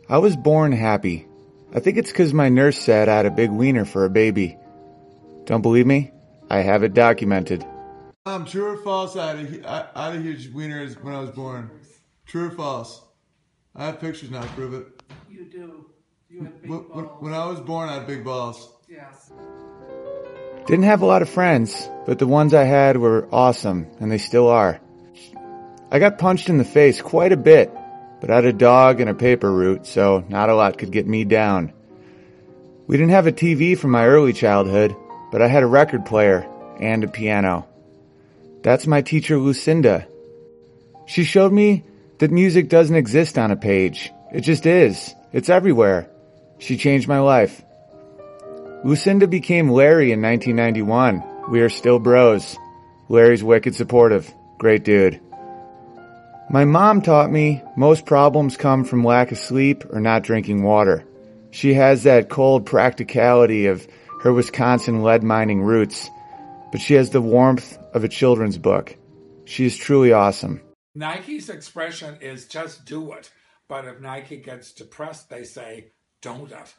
I was born happy. I think it's 'cause my nurse said I had a big wiener for a baby. Don't believe me? I have it documented. True or false, I had a huge wiener when I was born. True or false? I have pictures now to prove it. You do. You have big balls. When I was born, I had big balls. Yes. Didn't have a lot of friends, but the ones I had were awesome, and they still are. I got punched in the face quite a bit, but I had a dog and a paper route, so not a lot could get me down. We didn't have a TV from my early childhood, but I had a record player and a piano. That's my teacher, Lucinda. She showed me that music doesn't exist on a page. It just is. It's everywhere. She changed my life. Lucinda became Larry in 1991. We are still bros. Larry's wicked supportive. Great dude. My mom taught me most problems come from lack of sleep or not drinking water. She has that cold practicality of her Wisconsin lead mining roots, but she has the warmth of a children's book. She is truly awesome. Nike's expression is just do it, but if Nike gets depressed, they say, don't it.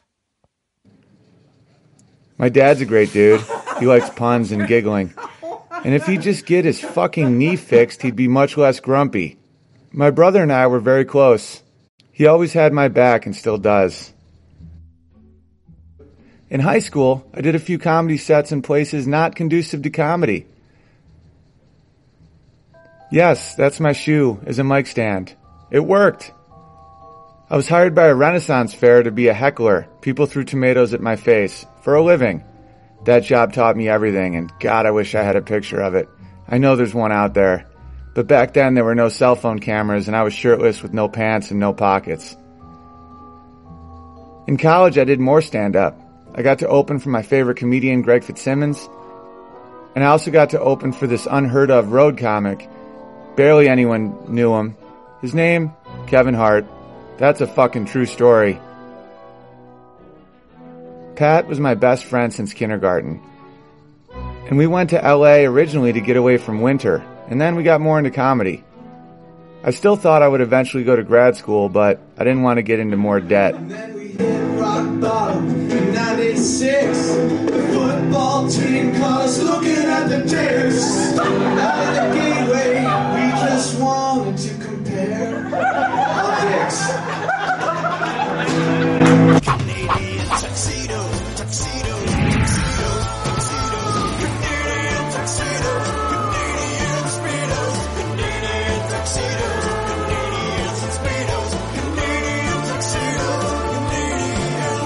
My dad's a great dude. He likes puns and giggling. And if he'd just get his fucking knee fixed, he'd be much less grumpy. My brother and I were very close. He always had my back and still does. In high school, I did a few comedy sets in places not conducive to comedy. Yes, that's my shoe as a mic stand. It worked. I was hired by a Renaissance fair to be a heckler. People threw tomatoes at my face for a living. That job taught me everything, and God, I wish I had a picture of it. I know there's one out there. But back then, there were no cell phone cameras, and I was shirtless with no pants and no pockets. In college, I did more stand-up. I got to open for my favorite comedian, Greg Fitzsimmons, and I also got to open for this unheard-of road comic. Barely anyone knew him. His name, Kevin Hart. That's a fucking true story. Pat was my best friend since kindergarten. And we went to LA originally to get away from winter, and then we got more into comedy. I still thought I would eventually go to grad school, but I didn't want to get into more debt. And then we hit rock bottom in 96. Football team caught us looking at the dicks. Out of the gateway, we just wanted to compare our dicks. Canadian tuxedo, tuxedo, tuxedo, tuxedo, Canadian tuxedo, Canadian speedos, Canadian tuxedo, Canadian speedos, Canadian tuxedo, Canadian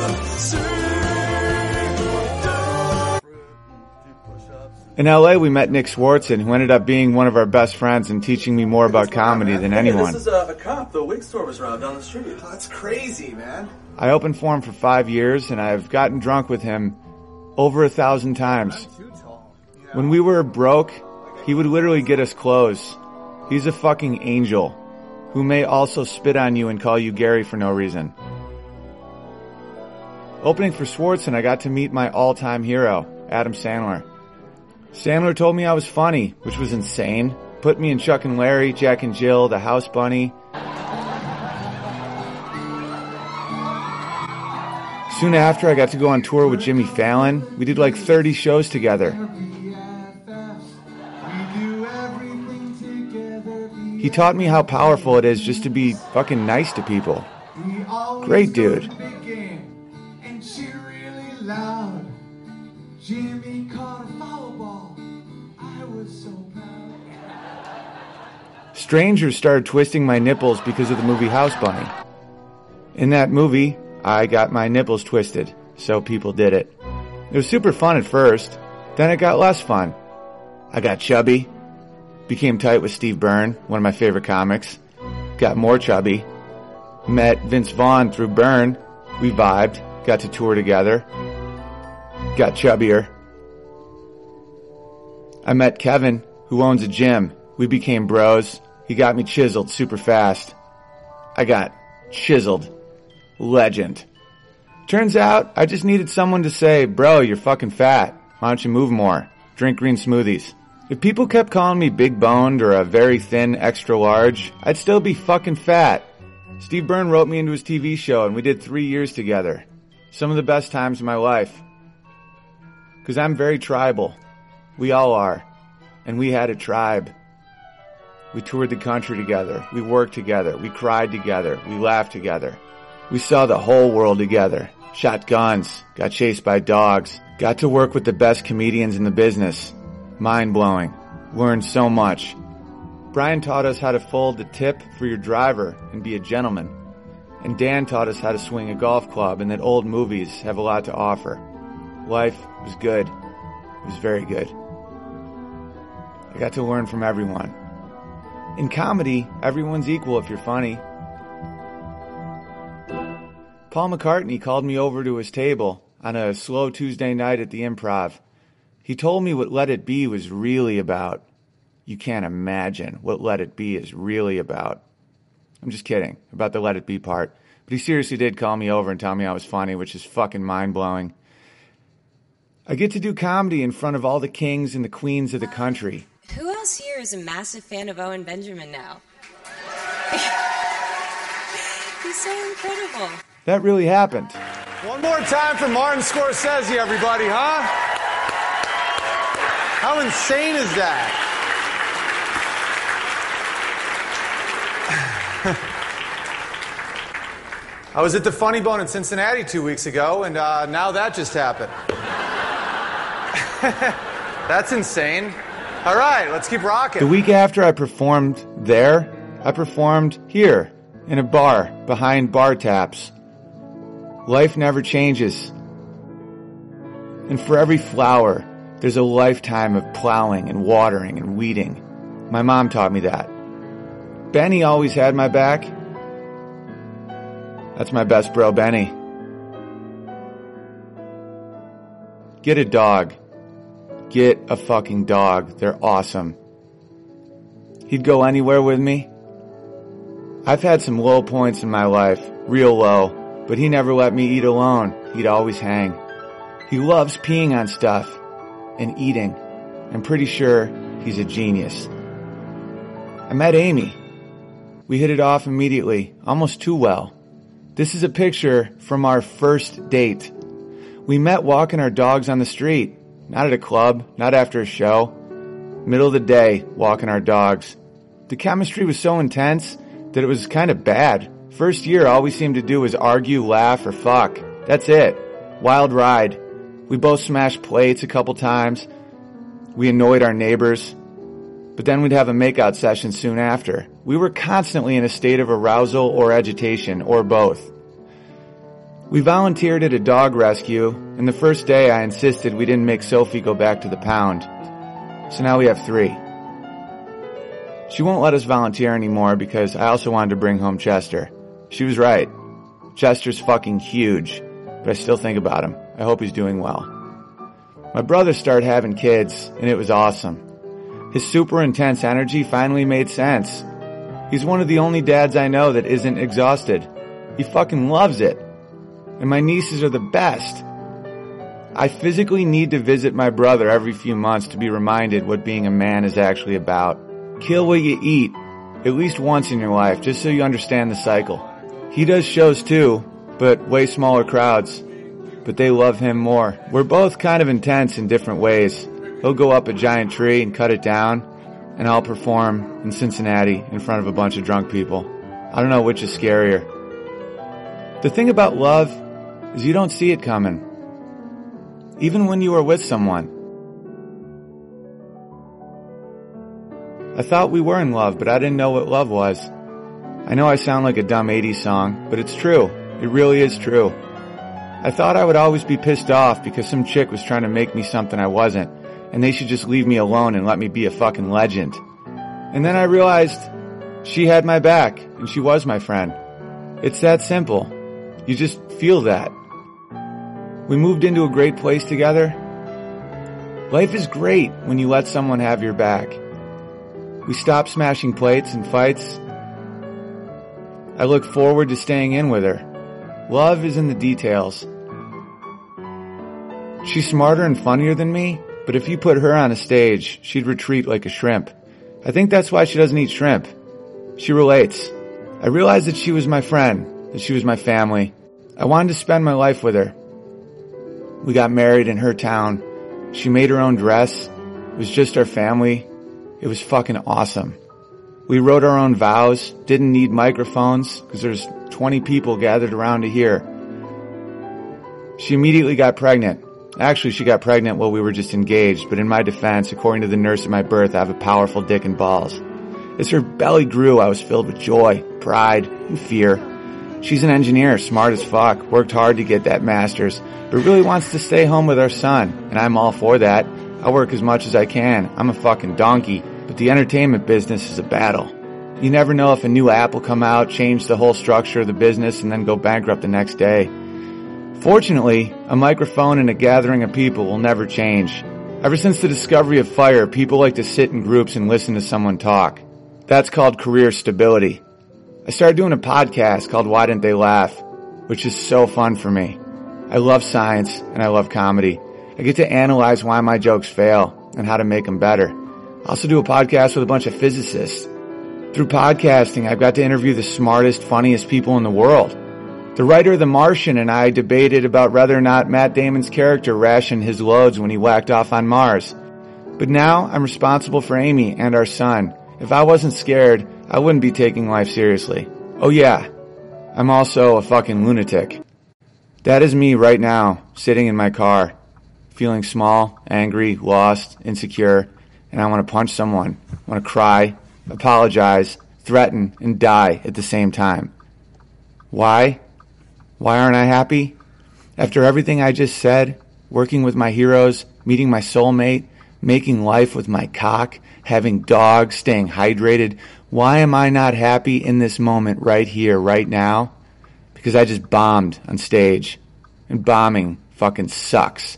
tuxedo. In LA, we met Nick Swartzen, who ended up being one of our best friends and teaching me more about comedy than anyone. This is a cop. The wig store was robbed down the street. Oh, that's crazy, man. I opened for him for 5 years, and I've gotten drunk with him over 1,000 times. Too tall. When we were broke, he would literally get us clothes. He's a fucking angel, who may also spit on you and call you Gary for no reason. Opening for Swartzen, I got to meet my all-time hero, Adam Sandler. Sandler told me I was funny, which was insane. Put me in Chuck and Larry, Jack and Jill, The House Bunny. Soon after, I got to go on tour with Jimmy Fallon. We did like 30 shows together. He taught me how powerful it is just to be fucking nice to people. Great dude. Jimmy caught a foul ball. I was so proud. Strangers started twisting my nipples because of the movie House Bunny. In that movie, I got my nipples twisted, so people did it. It was super fun at first, then it got less fun. I got chubby, became tight with Steve Byrne, one of my favorite comics, got more chubby, met Vince Vaughn through Byrne, we vibed, got to tour together, got chubbier. I met Kevin, who owns a gym. We became bros. He got me chiseled super fast. I got chiseled. Legend. Turns out, I just needed someone to say, bro, you're fucking fat. Why don't you move more? Drink green smoothies. If people kept calling me big boned or a very thin extra large, I'd still be fucking fat. Steve Byrne wrote me into his TV show, and we did 3 years together. Some of the best times of my life. Because I'm very tribal. We all are. And we had a tribe. We toured the country together. We worked together. We cried together. We laughed together. We saw the whole world together. Shot guns. Got chased by dogs. Got to work with the best comedians in the business. Mind-blowing. Learned so much. Brian taught us how to fold the tip for your driver and be a gentleman. And Dan taught us how to swing a golf club and that old movies have a lot to offer. Life was good. It was very good. I got to learn from everyone. In comedy, everyone's equal if you're funny. Paul McCartney called me over to his table on a slow Tuesday night at the Improv. He told me what Let It Be was really about. You can't imagine what Let It Be is really about. I'm just kidding about the Let It Be part. But he seriously did call me over and tell me I was funny, which is fucking mind-blowing. I get to do comedy in front of all the kings and the queens of the country. Who else here is a massive fan of Owen Benjamin now? He's so incredible. That really happened. One more time for Martin Scorsese, everybody, huh? How insane is that? I was at the Funny Bone in Cincinnati 2 weeks ago, and now that just happened. That's insane. All right, let's keep rocking. The week after I performed there, I performed here, in a bar, behind bar taps. Life never changes. And for every flower, there's a lifetime of plowing and watering and weeding. My mom taught me that. Benny always had my back. That's my best bro, Benny. Get a dog. Get a fucking dog. They're awesome. He'd go anywhere with me. I've had some low points in my life, real low, but he never let me eat alone. He'd always hang. He loves peeing on stuff and eating. I'm pretty sure he's a genius. I met Amy. We hit it off immediately, almost too well. This is a picture from our first date. We met walking our dogs on the street. Not at a club, not after a show. Middle of the day, walking our dogs. The chemistry was so intense that it was kind of bad. First year, all we seemed to do was argue, laugh, or fuck. That's it. Wild ride. We both smashed plates a couple times. We annoyed our neighbors. But then we'd have a makeout session soon after. We were constantly in a state of arousal or agitation, or both. We volunteered at a dog rescue, and the first day I insisted we didn't make Sophie go back to the pound. So now we have 3. She won't let us volunteer anymore because I also wanted to bring home Chester. She was right. Chester's fucking huge, but I still think about him. I hope he's doing well. My brother started having kids, and it was awesome. His super intense energy finally made sense. He's one of the only dads I know that isn't exhausted. He fucking loves it. And my nieces are the best. I physically need to visit my brother every few months to be reminded what being a man is actually about. Kill what you eat, at least once in your life, just so you understand the cycle. He does shows too, but way smaller crowds. But they love him more. We're both kind of intense in different ways. He'll go up a giant tree and cut it down, and I'll perform in Cincinnati in front of a bunch of drunk people. I don't know which is scarier. The thing about love is you don't see it coming, even when you are with someone. I thought we were in love, but I didn't know what love was. I know I sound like a dumb 80s song, but it's true. It really is true. I thought I would always be pissed off because some chick was trying to make me something I wasn't, and they should just leave me alone and let me be a fucking legend. And then I realized she had my back, and she was my friend. It's that simple. You just feel that. We moved into a great place together. Life is great when you let someone have your back. We stopped smashing plates and fights. I look forward to staying in with her. Love is in the details. She's smarter and funnier than me, but if you put her on a stage, she'd retreat like a shrimp. I think that's why she doesn't eat shrimp. She relates. I realized that she was my friend, that she was my family. I wanted to spend my life with her. We got married in her town. She made her own dress. It was just our family. It was fucking awesome. We wrote our own vows, didn't need microphones because there's 20 people gathered around to hear. She immediately got pregnant. Actually, she got pregnant while we were just engaged, but in my defense, according to the nurse at my birth, I have a powerful dick and balls. As her belly grew, I was filled with joy, pride, and fear. She's an engineer, smart as fuck, worked hard to get that master's, but really wants to stay home with our son, and I'm all for that. I work as much as I can. I'm a fucking donkey, but the entertainment business is a battle. You never know if a new app will come out, change the whole structure of the business, and then go bankrupt the next day. Fortunately, a microphone and a gathering of people will never change. Ever since the discovery of fire, people like to sit in groups and listen to someone talk. That's called career stability. I started doing a podcast called Why Didn't They Laugh, which is so fun for me. I love science and I love comedy. I get to analyze why my jokes fail and how to make them better. I also do a podcast with a bunch of physicists. Through podcasting, I've got to interview the smartest, funniest people in the world. The writer of The Martian and I debated about whether or not Matt Damon's character rationed his loads when he whacked off on Mars. But now I'm responsible for Amy and our son. If I wasn't scared, I wouldn't be taking life seriously. Oh yeah, I'm also a fucking lunatic. That is me right now, sitting in my car, feeling small, angry, lost, insecure, and I want to punch someone. I want to cry, apologize, threaten, and die at the same time. Why? Why aren't I happy? After everything I just said, working with my heroes, meeting my soulmate, making life with my cock, having dogs, staying hydrated, why am I not happy in this moment right here, right now? Because I just bombed on stage. And bombing fucking sucks.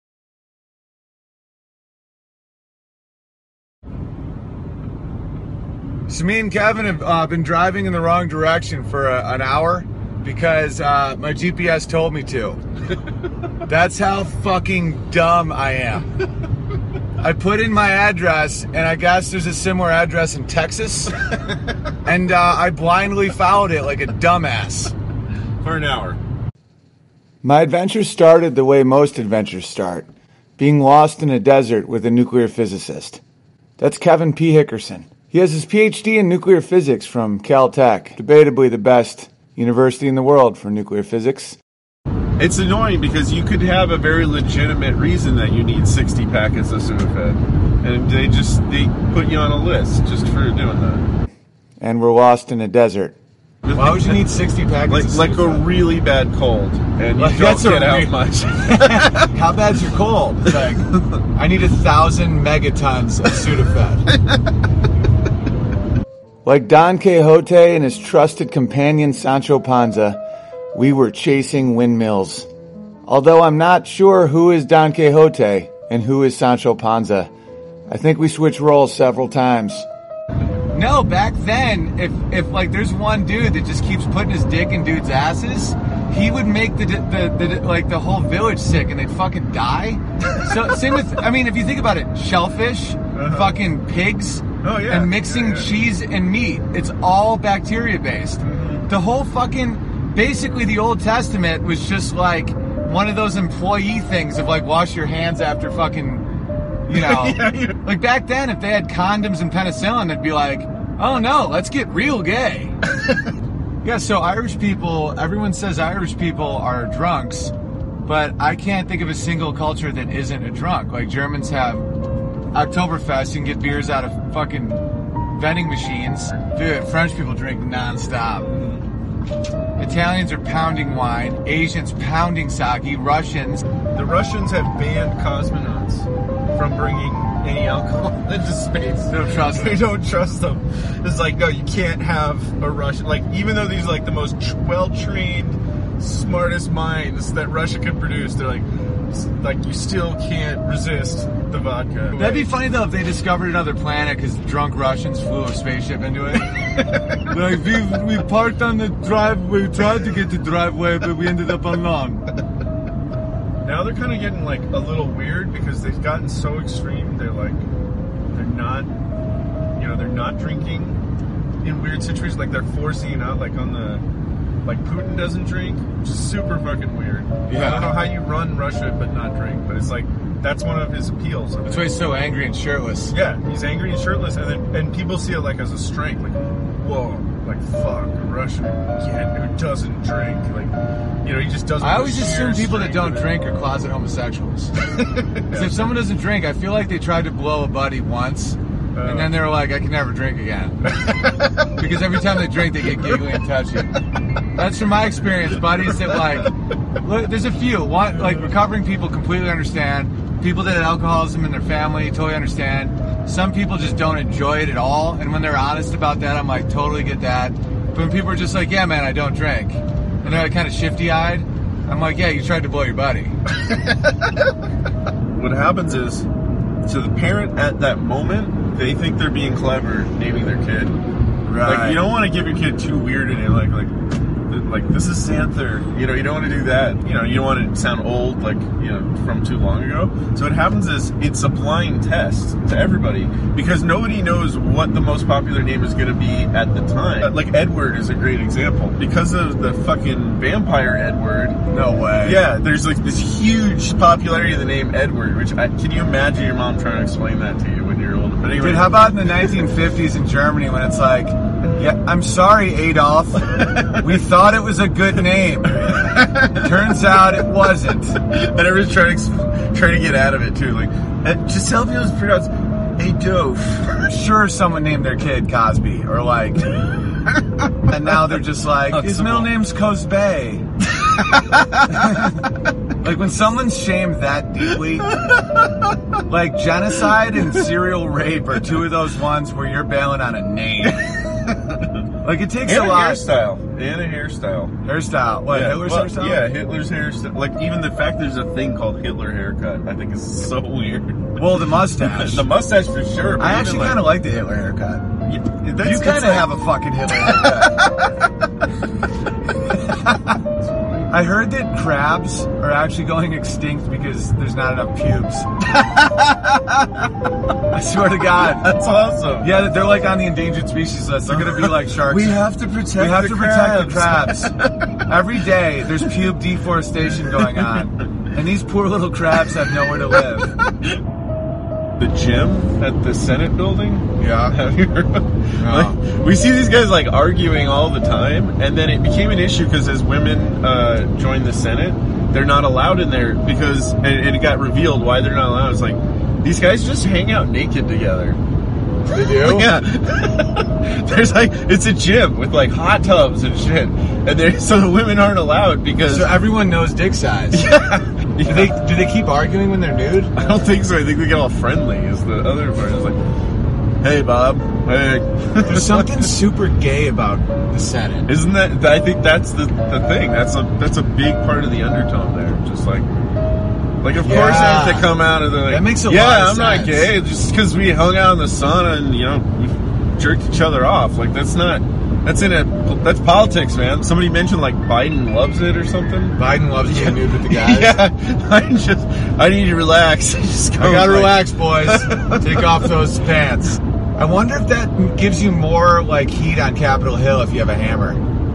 So me and Kevin have been driving in the wrong direction for an hour because my GPS told me to. That's how fucking dumb I am. I put in my address, and I guess there's a similar address in Texas, and I blindly followed it like a dumbass. For an hour. My adventure started the way most adventures start, being lost in a desert with a nuclear physicist. That's Kevin P. Hickerson. He has his PhD in nuclear physics from Caltech, debatably the best university in the world for nuclear physics. It's annoying because you could have a very legitimate reason that you need 60 packets of Sudafed, and they put you on a list just for doing that. And we're lost in a desert. Why would you need 60 packets like a really bad cold, and you don't get out much. How bad's your cold? It's like, I need 1,000 megatons of Sudafed. Like Don Quixote and his trusted companion Sancho Panza, we were chasing windmills. Although I'm not sure who is Don Quixote and who is Sancho Panza. I think we switched roles several times. No, back then, if like there's one dude that just keeps putting his dick in dudes' asses, he would make the whole village sick and they'd fucking die. So same with, I mean, if you think about it, shellfish, fucking pigs, and mixing cheese and meat, it's all bacteria based. The whole fucking, basically the Old Testament was just like one of those employee things of like wash your hands after fucking, you know, like back then, if they had condoms and penicillin, it'd be like, oh no, let's get real gay. Yeah, so Irish people, everyone says Irish people are drunks, but I can't think of a single culture that isn't a drunk. Like Germans have Oktoberfest, you can get beers out of fucking vending machines. Dude, French people drink nonstop. Italians are pounding wine, Asians pounding sake, Russians. The Russians have banned cosmonauts from bringing any alcohol into space. They don't trust them. They don't trust them. It's like, no, you can't have a Russian, like, even though these are like the most well-trained, smartest minds that Russia could produce, they're like you still can't resist the vodka. That'd be funny though if they discovered another planet because drunk Russians flew a spaceship into it. Like we parked on the driveway, we tried to get the driveway, but we ended up on lawn. Now they're kind of getting like a little weird because they've gotten so extreme. They're not drinking. in weird situations, like they're forcing it out, like on the, like Putin doesn't drink, which is super fucking weird. Yeah. I don't know how you run Russia but not drink, but it's like that's one of his appeals. That's why he's so angry and shirtless. Yeah, he's angry and shirtless, and people see it like as a strength, like, whoa, like fuck, a Russian kid who doesn't drink, like, you know, he just doesn't. I always assume people that don't drink drink are closet homosexuals. Because if someone doesn't drink, I feel like they tried to blow a buddy once, and then they're like, I can never drink again. Because every time they drink, they get giggly and touchy. That's from my experience, buddies that like, look, there's a few. One, like recovering people completely understand. People that have alcoholism in their family totally understand. Some people just don't enjoy it at all, and when they're honest about that, I'm like, totally get that. But when people are just like, yeah, man, I don't drink, and they're like kind of shifty-eyed, I'm like, yeah, you tried to blow your buddy. What happens is, to the parent at that moment, they think they're being clever naming their kid. Right. Like, you don't want to give your kid too weird a name, like this is Xanther. You know, you don't want to do that. You know, you don't want to sound old, like, you know, from too long ago. So what happens is it's a blind test to everybody because nobody knows what the most popular name is going to be at the time. Like Edward is a great example because of the fucking vampire Edward. No way. Yeah, there's like this huge popularity of the name Edward. Which can you imagine your mom trying to explain that to you when you're older? But anyway, Dude, how about in the 1950s in Germany when it's like, yeah, I'm sorry, Adolf. We thought it was a good name. Turns out it wasn't. And everyone's trying to get out of it too. Like, just tell people it's pronounced Adolf. Sure, someone named their kid Cosby, or like, and now they're just like, his middle name's Cosbay. Like when someone's shamed that deeply, like genocide and serial rape are two of those ones where you're bailing on a name. Like it takes and a lot. And a hairstyle. Hairstyle. What, Yeah, Hitler's well, hairstyle? Yeah, Hitler's hairstyle. Like even the fact there's a thing called Hitler haircut, I think is so weird. Well, the mustache. The mustache for sure. I actually kind of like the Hitler haircut. You kind of have a fucking Hitler haircut. I heard that crabs are actually going extinct because there's not enough pubes. I swear to God. That's awesome. Yeah, they're like on the endangered species list. They're going to be like sharks. We have to protect the crabs. Every day there's pube deforestation going on. And these poor little crabs have nowhere to live. The gym at the Senate building? Yeah. Have you heard like, we see these guys like arguing all the time, and then it became an issue because as women joined the Senate, they're not allowed in there because, and it got revealed why they're not allowed. It's like, these guys just hang out naked together. They do? Yeah. There's like, it's a gym with like hot tubs and shit. And so the women aren't allowed because... So everyone knows dick size. Yeah. Do they keep arguing when they're nude? I don't think so. I think they get all friendly is the other part. It's like, hey, Bob. Hey. There's something super gay about the Senate. Isn't that... I think that's the thing. That's a big part of the undertone there. Just like of course they have to come out and they're like... That makes a lot of I'm sense. not gay. Just because we hung out in the sun and, you know, we jerked each other off. Like, that's not... That's politics, man. Somebody mentioned like Biden loves it or something. Biden loves getting nude with the guys. Yeah, I need to relax. I gotta relax, boys. Take off those pants. I wonder if that gives you more like heat on Capitol Hill if you have a hammer.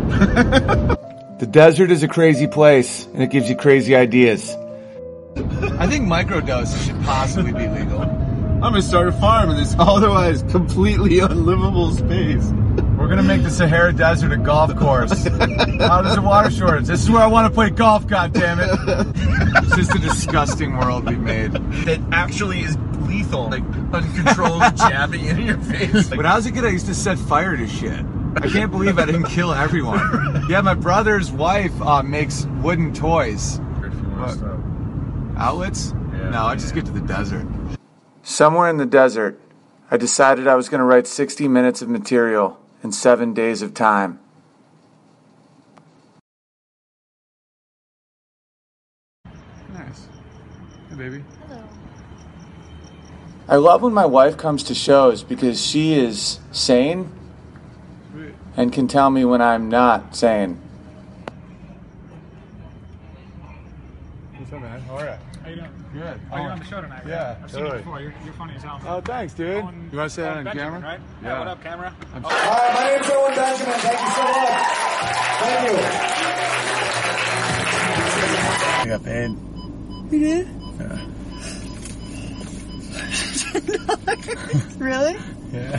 The desert is a crazy place, and it gives you crazy ideas. I think microdoses should possibly be legal. I'm gonna start a farm in this otherwise completely unlivable space. We're gonna make the Sahara Desert a golf course. How does the water shortage? This is where I want to play golf, goddammit. It's just a disgusting world we made. That actually is lethal. Like, uncontrolled jabbing in your face. When I was a kid, I used to set fire to shit. I can't believe I didn't kill everyone. Yeah, my brother's wife makes wooden toys. Outlets? Yeah, no, I just get to the desert. Somewhere in the desert, I decided I was going to write 60 minutes of material in 7 days of time. Nice. Hey, baby. Hello. I love when my wife comes to shows because she is sane and can tell me when I'm not sane. What's up, man? How are you? How you doing? Good. Oh, you're on the show tonight, right? Yeah, I've seen you before. You're funny as hell. Oh, thanks, dude. You want to say that on Benjamin, camera? right? Yeah. What up, camera? All right, my name's Owen Benjamin. Thank you so much. Thank you. I got paid. You did? Yeah. Really? Yeah.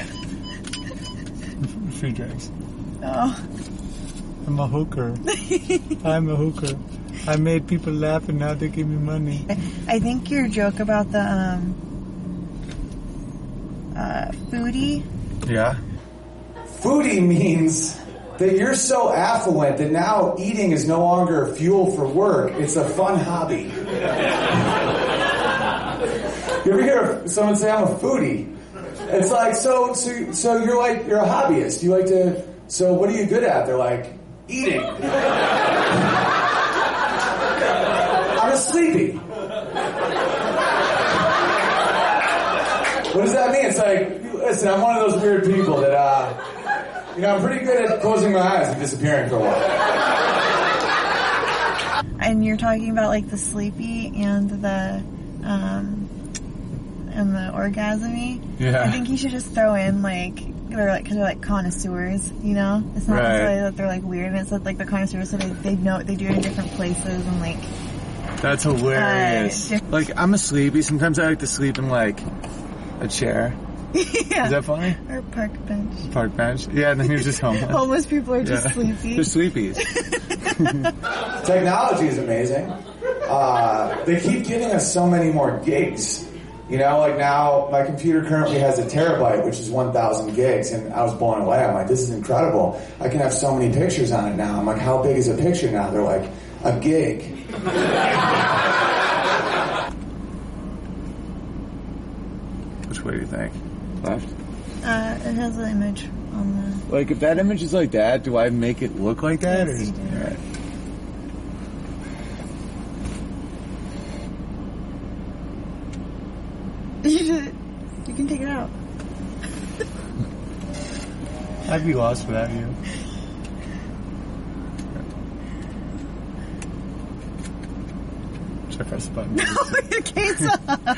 Free drinks. Oh. I'm a hooker. I'm a hooker. I made people laugh and now they give me money. I think your joke about the foodie. Yeah. Foodie means that you're so affluent that now eating is no longer fuel for work. It's a fun hobby. You ever hear someone say, I'm a foodie? It's like, so you're a hobbyist. You like to, so what are you good at? They're like, eating. I'm a sleepy. What does that mean? It's like, listen, I'm one of those weird people that, I'm pretty good at closing my eyes and disappearing for a while. And you're talking about like the sleepy and the orgasmy. Yeah. I think you should just throw in because they're like connoisseurs, you know? It's not necessarily that they're like weird, it's that like they're connoisseurs, so they know, they do it in different places and like... That's hilarious. Like, I'm a sleepy. Sometimes I like to sleep in like a chair. Yeah. Is that funny? Or park bench. Park bench? Yeah, and then you're just homeless. Homeless people are just sleepy. They're sleepies. Technology is amazing. They keep giving us so many more gigs. You know, like now, my computer currently has a terabyte, which is 1,000 gigs, and I was blown away. I'm like, this is incredible. I can have so many pictures on it now. I'm like, how big is a picture now? They're like, a gig. Which way do you think? Left? It has an image on the... Like, if that image is like that, do I make it look like that? Yes, you do. All right. You can take it out. I'd be lost without you. Should I press the button? No, your case off.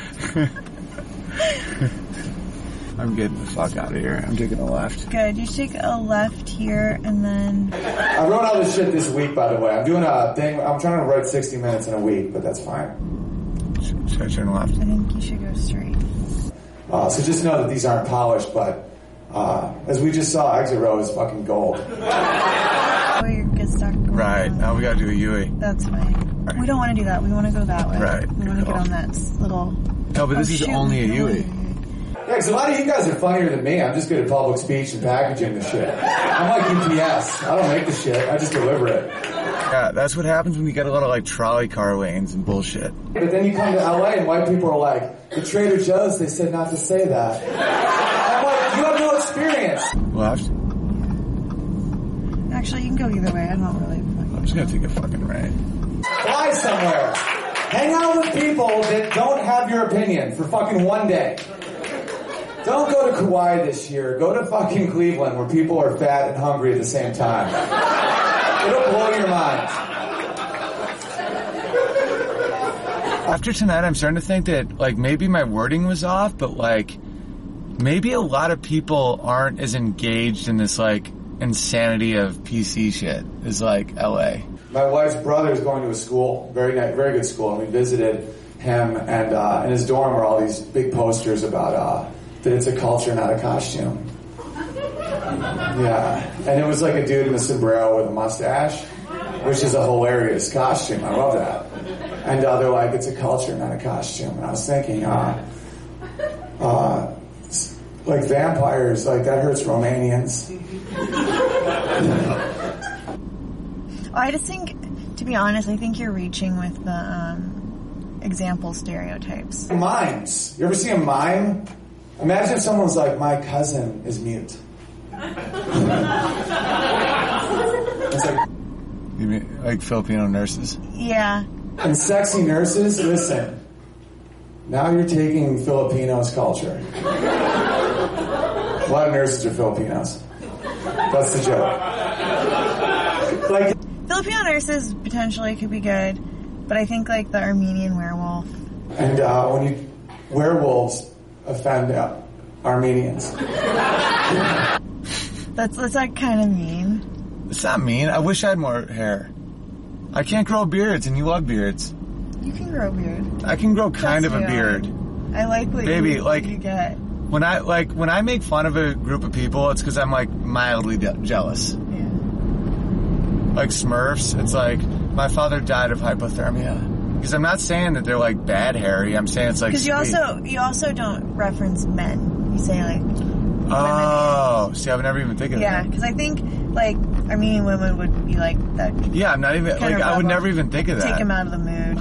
I'm getting the fuck out of here. I'm taking a left. Good. You take a left here and then... I wrote all this shit this week, by the way. I'm doing a thing. I'm trying to write 60 minutes in a week, but that's fine. Should I turn left? I think you should go straight. So just know that these aren't polished, but as we just saw, exit row is fucking gold. Oh, you're good stuck. Right. Now we gotta do a Yui. That's fine. Right. We don't want to do that. We want to go that way. Right. We want to get on that little... No, but this is only a Yui. Yeah, because a lot of you guys are funnier than me. I'm just good at public speech and packaging the shit. I'm like UPS. I don't make the shit. I just deliver it. Yeah, that's what happens when you get a lot of like trolley car lanes and bullshit. But then you come to LA and white people are like, the Trader Joe's, they said not to say that. I'm like, you have no experience. Left? Actually, you can go either way. I don't really... I'm just gonna take a fucking right. Fly somewhere. Hang out with people that don't have your opinion for fucking one day. Don't go to Kauai this year. Go to fucking Cleveland where people are fat and hungry at the same time. It'll blow your mind. After tonight, I'm starting to think that, like, maybe my wording was off, but, like, maybe a lot of people aren't as engaged in this, like, insanity of PC shit as, like, LA. My wife's brother is going to a school, very good school, and we visited him, and in his dorm were all these big posters about that it's a culture, not a costume. Yeah, and it was like a dude in a sombrero with a mustache, which is a hilarious costume. I love that. And they're like, it's a culture, not a costume. And I was thinking, like vampires, like that hurts Romanians. I just think, to be honest, I think you're reaching with the example stereotypes. Mimes. You ever see a mime? Imagine if someone was like, my cousin is mute. It's like, You mean, like Filipino nurses? Yeah. And sexy nurses, listen. Now you're taking Filipinos' culture. A lot of nurses are Filipinos. That's the joke. Like, Filipino nurses potentially could be good. But I think like the Armenian werewolf. And when werewolves offend Armenians. That's like kind of mean. It's not mean. I wish I had more hair. I can't grow beards, and you love beards. You can grow a beard. I can grow kind of a beard. I like what you get. When I make fun of a group of people, it's because I'm like mildly jealous. Yeah. Like Smurfs, it's like my father died of hypothermia. Because I'm not saying that they're like bad hairy. I'm saying it's like because you also don't reference men. You say like women. See, I would never even think of that. Yeah, because I think like Armenian women would be like that. Yeah, I'm not even like I would never even think of that. Take him out of the mood.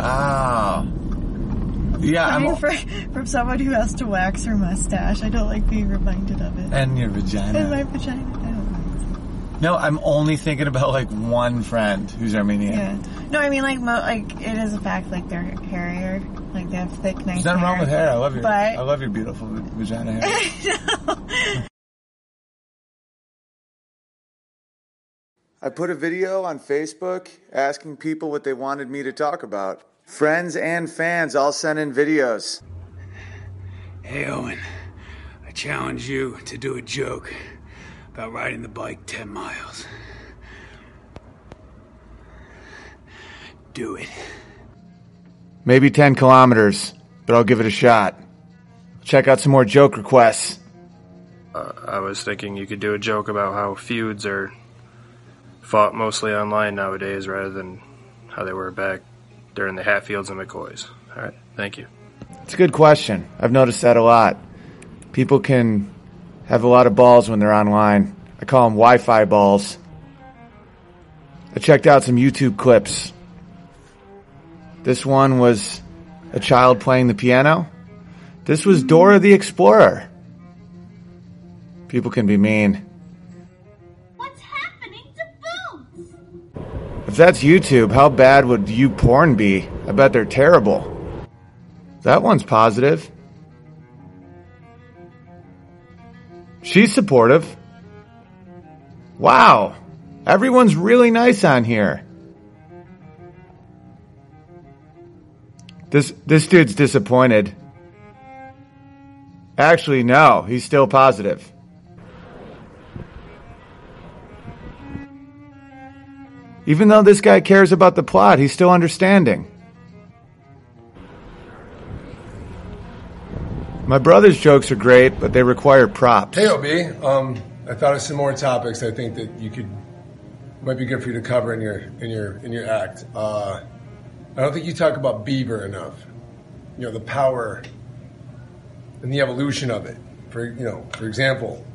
Yeah, I mean, from someone who has to wax her mustache, I don't like being reminded of it. And your vagina. And my vagina, I don't like it. No, I'm only thinking about like one friend who's Armenian. Yeah. No, I mean like it is a fact. Like they're hairier. Like they have thick, nice. There's nothing wrong with hair. I love your beautiful vagina hair. I put a video on Facebook asking people what they wanted me to talk about. Friends and fans all sent in videos. Hey Owen, I challenge you to do a joke about riding the bike 10 miles. Do it. Maybe 10 kilometers, but I'll give it a shot. Check out some more joke requests. I was thinking you could do a joke about how feuds are fought mostly online nowadays rather than how they were back during the Hatfields and McCoys. All right, thank you. It's a good question. I've noticed that a lot. People can have a lot of balls when they're online. I call them Wi-Fi balls. I checked out some YouTube clips. This one was a child playing the piano. This was Dora the Explorer. People can be mean. What's happening to boobs? If that's YouTube, how bad would YouPorn be? I bet they're terrible. That one's positive. She's supportive. Wow. Everyone's really nice on here. This dude's disappointed. Actually, no. He's still positive. Even though this guy cares about the plot, he's still understanding. My brother's jokes are great, but they require props. Hey, OB. I thought of some more topics I think that might be good for you to cover in your act. I don't think you talk about Bieber enough. You know, the power and the evolution of it. For example,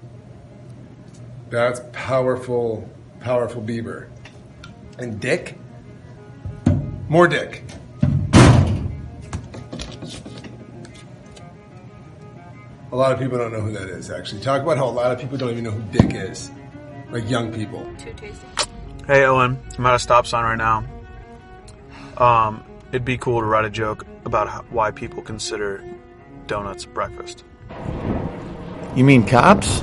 that's powerful Bieber. And Dick? More Dick. A lot of people don't know who that is, actually. Talk about how a lot of people don't even know who Dick is. Like young people. Hey, Owen. I'm at a stop sign right now. It'd be cool to write a joke about why people consider donuts breakfast. You mean cops?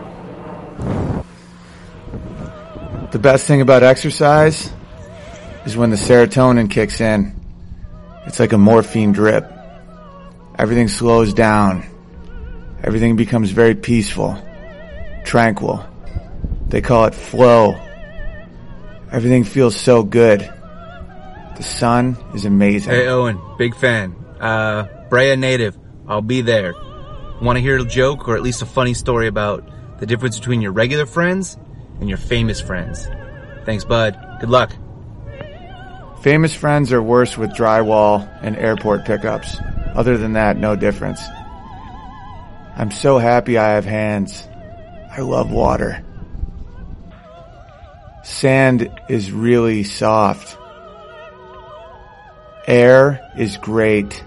The best thing about exercise is when the serotonin kicks in. It's like a morphine drip. Everything slows down. Everything becomes very peaceful, tranquil. They call it flow. Everything feels so good. The sun is amazing. Hey, Owen, big fan. Brea native. I'll be there. Want to hear a joke or at least a funny story about the difference between your regular friends and your famous friends? Thanks, bud. Good luck. Famous friends are worse with drywall and airport pickups. Other than that, no difference. I'm so happy I have hands. I love water. Sand is really soft. Air is great.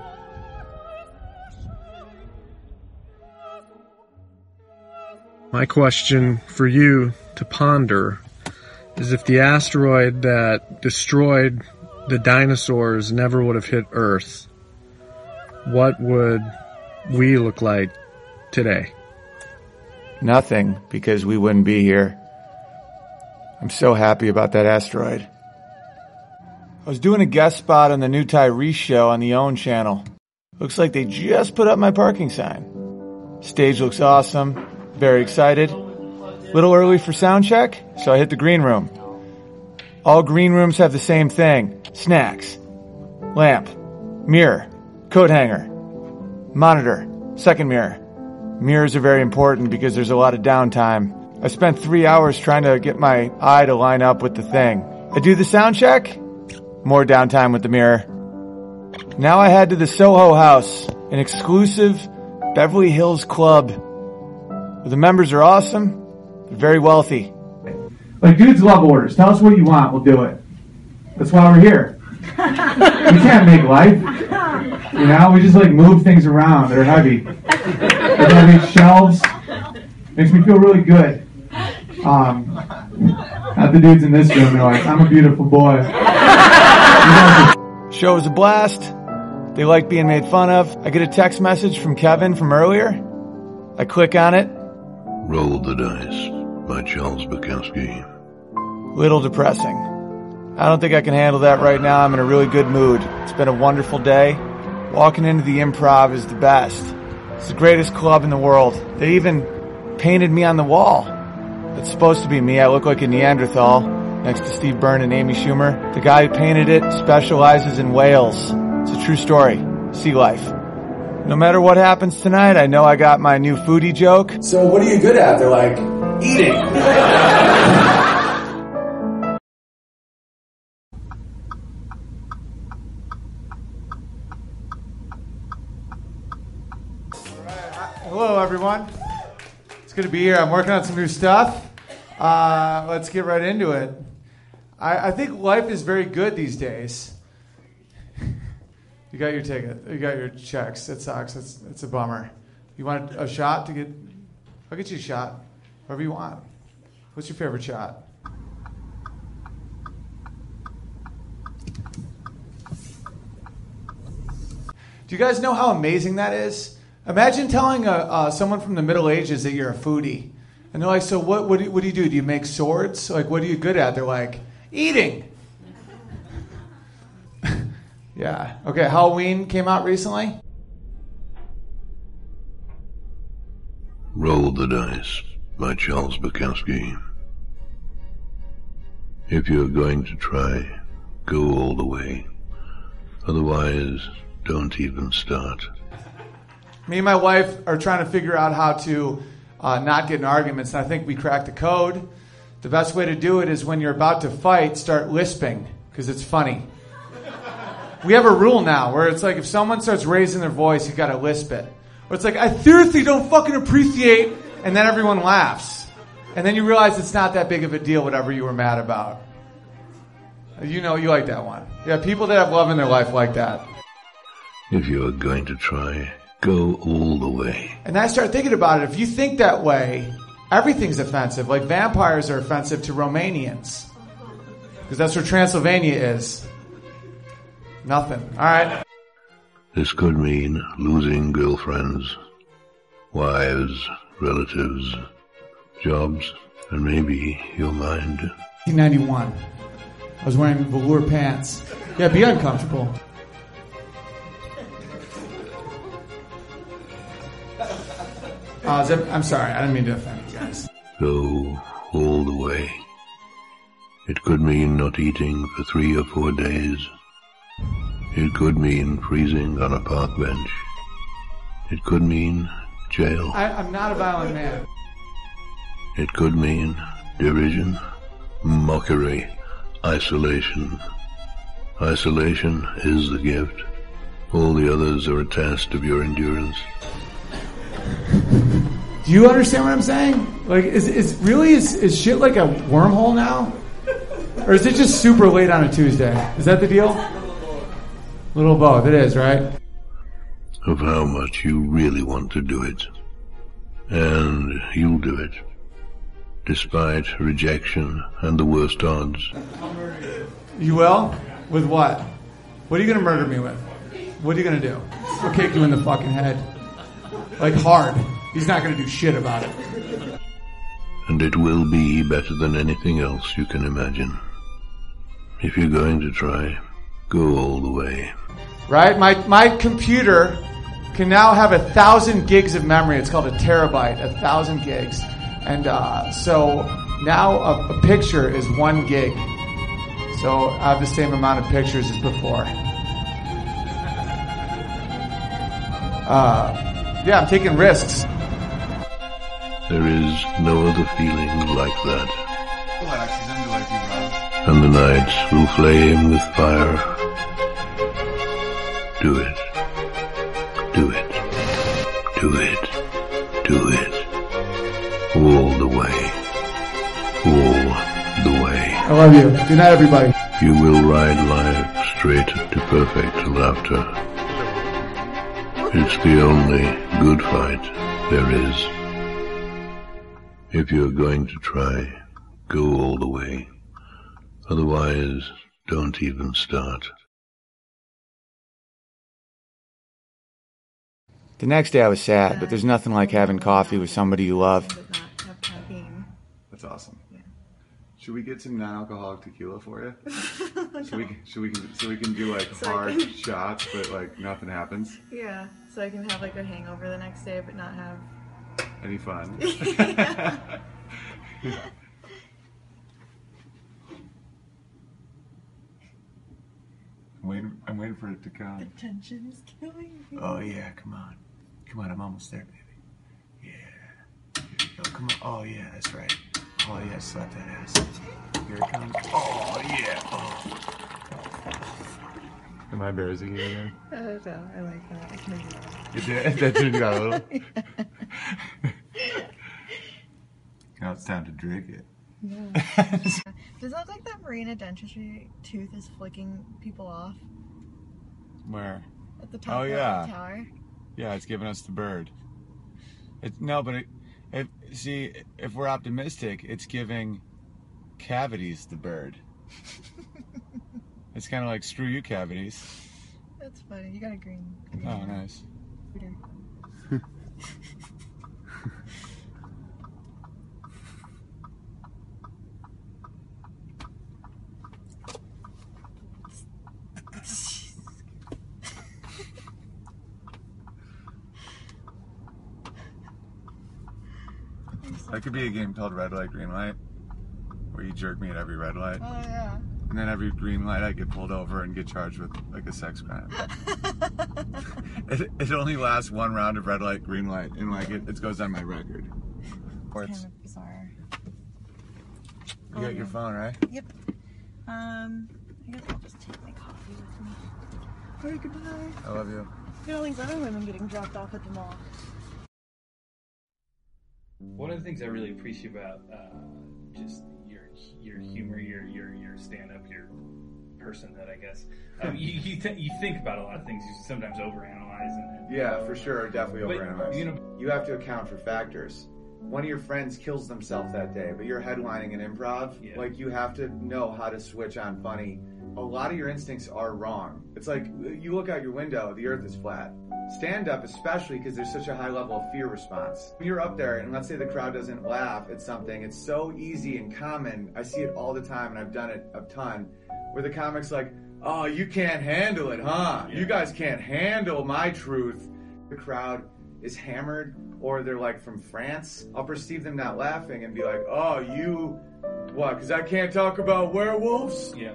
My question for you to ponder is if the asteroid that destroyed the dinosaurs never would have hit Earth, what would we look like today? Nothing, because we wouldn't be here. I'm so happy about that asteroid. I was doing a guest spot on the new Tyrese show on the OWN channel. Looks like they just put up my parking sign. Stage looks awesome. Very excited. Little early for sound check, so I hit the green room. All green rooms have the same thing. Snacks, lamp, mirror, coat hanger, monitor, second mirror. Mirrors are very important because there's a lot of downtime. I spent 3 hours trying to get my eye to line up with the thing. I do the sound check, more downtime with the mirror. Now I head to the Soho House, an exclusive Beverly Hills club. The members are awesome. They're very wealthy. Like, dudes love orders. Tell us what you want. We'll do it. That's why we're here. We can't make life. You know, we just like move things around that are heavy. They're heavy shelves. Makes me feel really good. Not the dudes in this room. They're like, I'm a beautiful boy. Show was a blast. They like being made fun of. I get a text message from Kevin from earlier. I click on it. Roll the Dice by Charles Bukowski. Little depressing. I don't think I can handle that right now. I'm in a really good mood. It's been a wonderful day. Walking into the Improv is the best. It's the greatest club in the world. They even painted me on the wall. It's supposed to be me. I look like a Neanderthal next to Steve Byrne and Amy Schumer. The guy who painted it specializes in whales. It's a true story. Sea life. No matter what happens tonight, I know I got my new foodie joke. So what are you good at? They're like, eating. Hello, everyone. It's good to be here. I'm working on some new stuff. Let's get right into it. I think life is very good these days. You got your ticket. You got your checks. It sucks. It's a bummer. You want a shot to get... I'll get you a shot. Whatever you want. What's your favorite shot? Do you guys know how amazing that is? Imagine telling someone from the Middle Ages that you're a foodie. And they're like, so what do you do? Do you make swords? Like, what are you good at? They're like, eating. Yeah. Okay, Halloween came out recently. Roll the Dice by Charles Bukowski. If you're going to try, go all the way. Otherwise, don't even start. Me and my wife are trying to figure out how to not get in arguments, and I think we cracked the code. The best way to do it is when you're about to fight, start lisping, because it's funny. We have a rule now where it's like if someone starts raising their voice, you got to lisp it. Or it's like, I seriously don't fucking appreciate, and then everyone laughs. And then you realize it's not that big of a deal, whatever you were mad about. You know, you like that one. Yeah, people that have love in their life like that. If you're going to try, go all the way. And I started thinking about it. If you think that way, everything's offensive. Like vampires are offensive to Romanians. Because that's where Transylvania is. Nothing. All right. This could mean losing girlfriends, wives, relatives, jobs, and maybe your mind. 1991. I was wearing velour pants. Yeah, be uncomfortable. I'm sorry, I didn't mean to offend you guys. Go all the way. It could mean not eating for 3 or 4 days. It could mean freezing on a park bench. It could mean jail. I'm not a violent man. It could mean derision, mockery, isolation. Isolation is the gift. All the others are a test of your endurance. Do you understand what I'm saying? Like, is shit like a wormhole now? Or is it just super late on a Tuesday? Is that the deal? Little both, it is, right? Of how much you really want to do it. And you'll do it. Despite rejection and the worst odds. You will? With what? What are you going to murder me with? What are you going to do? I'll kick you in the fucking head. Like hard. He's not going to do shit about it. And it will be better than anything else you can imagine. If you're going to try, Go all the way. Right? My computer can now have 1,000 gigs of memory. It's called a terabyte, 1,000 gigs. And so now a picture is 1 gig. So I have the same amount of pictures as before. Yeah, I'm taking risks. There is no other feeling like that. And the nights will flame with fire. Do it. Do it. Do it. Do it. All the way. All the way. I love you. Good night, everybody. You will ride life straight to perfect laughter. It's the only good fight there is. If you're going to try, go all the way. Otherwise, don't even start. The next day I was sad, but there's nothing like having coffee with somebody you love. That's awesome. Yeah. Should we get some non-alcoholic tequila for you? so we can do like hard shots, but like nothing happens. Yeah, so I can have like a hangover the next day, but not have any fun. I'm waiting for it to come. The tension is killing me. Oh yeah, come on. Come on, I'm almost there, baby. Yeah. Here you go. Come on. Oh yeah, that's right. Oh yeah, slap that ass. Here it comes. Oh yeah. Oh. Am I embarrassing you again? No, I like that. I can do that. You did? That turned you out a little? Now it's time to drink it. Yeah. Does that look like that Marina Dentistry tooth is flicking people off? Where? At the top of the tower? Yeah, it's giving us the bird. If we're optimistic, it's giving cavities the bird. It's kind of like, screw you, cavities. That's funny. You got a green. Oh, nice. That could be a game called Red Light, Green Light, where you jerk me at every red light. Oh, yeah. And then every green light I get pulled over and get charged with like a sex crime. It only lasts one round of red light, green light, and like it goes on my record. It's kind of bizarre. You got your phone, right? Yep. I guess I'll just take my coffee with me. Alright, goodbye. I love you. Look at all these other women getting dropped off at the mall. One of the things I really appreciate about just your humor, your stand-up, your personhood, I guess. You think about a lot of things. You sometimes overanalyze. Yeah, for sure, definitely overanalyze. You have to account for factors. One of your friends kills themselves that day, but you're headlining an improv. Yeah. Like, you have to know how to switch on funny. A lot of your instincts are wrong. It's like, you look out your window, the earth is flat. Stand-up, especially because there's such a high level of fear response. When you're up there, and let's say the crowd doesn't laugh at something, it's so easy and common. I see it all the time, and I've done it a ton, where the comic's like, oh, you can't handle it, huh? Yeah. You guys can't handle my truth. The crowd is hammered, or they're like from France. I'll perceive them not laughing and be like, oh, you... What, because I can't talk about werewolves? Yeah.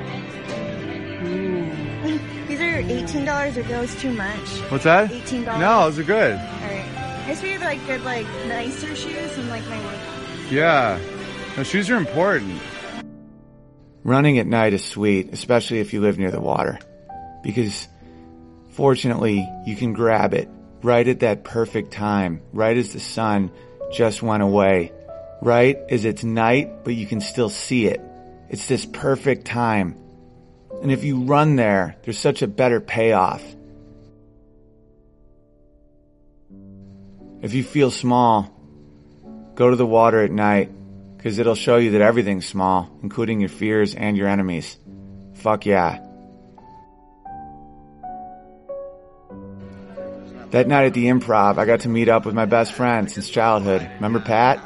These are $18 or those too much? What's that? $18. No, those are good. Alright. I just figured like good, like nicer shoes and like my work. Yeah. No, shoes are important. Running at night is sweet, especially if you live near the water. Because, fortunately, you can grab it right at that perfect time, right as the sun just went away. Right as it's night, but you can still see it. It's this perfect time. And if you run there, there's such a better payoff. If you feel small, go to the water at night, because it'll show you that everything's small, including your fears and your enemies. Fuck yeah. That night at the Improv, I got to meet up with my best friend since childhood. Remember Pat?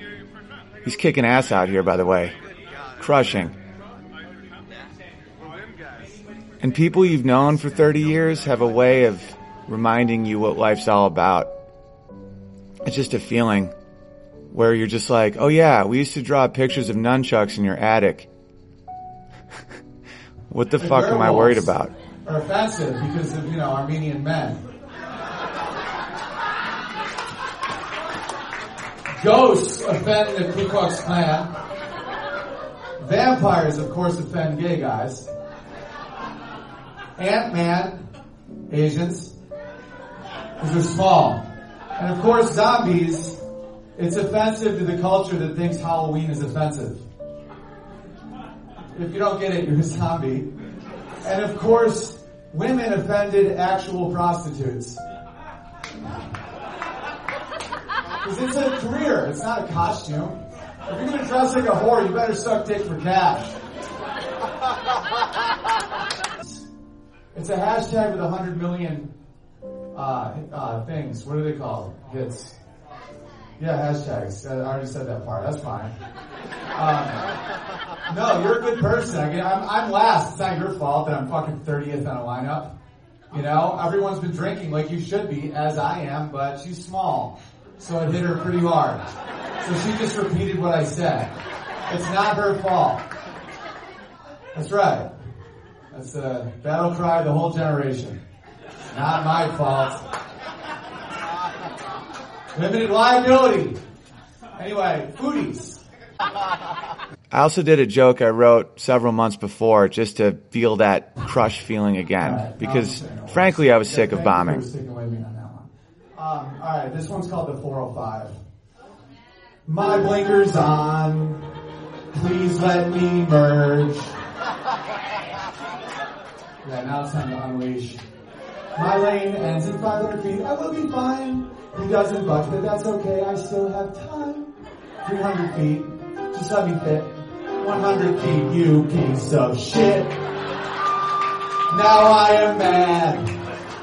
He's kicking ass out here, by the way. Crushing. And people you've known for 30 years have a way of reminding you what life's all about. It's just a feeling where you're just like, oh yeah, we used to draw pictures of nunchucks in your attic. What the fuck am I worried about? Are offensive because of, Armenian men. Ghosts offend the Ku Klux Klan. Vampires, of course, offend gay guys. Ant-Man, Asians, because they're small. And of course, zombies, it's offensive to the culture that thinks Halloween is offensive. If you don't get it, you're a zombie. And of course, women offended actual prostitutes. Because it's a career, it's not a costume. If you're going to dress like a whore, you better suck dick for cash. It's a hashtag with 100 million things. What are they called? Hits. Yeah, hashtags. I already said that part. That's fine. No, you're a good person. I'm last. It's not your fault that I'm fucking 30th on a lineup. Everyone's been drinking like you should be, as I am, but she's small. So it hit her pretty hard. So she just repeated what I said. It's not her fault. That's right. That's a battle cry of the whole generation. It's not my fault. Limited liability. Anyway, foodies. I also did a joke I wrote several months before just to feel that crush feeling again. Because, frankly, I was sick of bombing. Alright, this one's called the 405. My blinker's on. Please let me merge. Yeah, now it's time to unleash. My lane ends at 500 feet. I will be fine. He doesn't budge, but that's okay. I still have time. 300 feet. Just let me fit. 100 feet, you piece of shit. Now I am mad.